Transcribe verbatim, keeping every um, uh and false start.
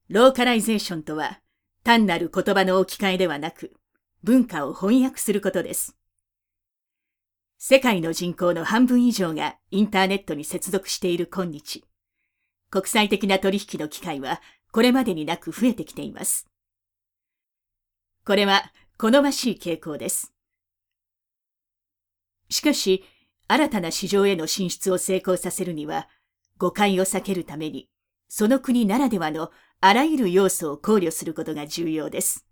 ローカライゼーションとは、単なる言葉の置き換えではなく、文化を翻訳することです。世界の人口の半分以上がインターネットに接続している今日、国際的な取引の機会はこれまでになく増えてきています。これは好ましい傾向です。しかし、新たな市場への進出を成功させるには、誤解を避けるために、その国ならではのあらゆる要素を考慮することが重要です。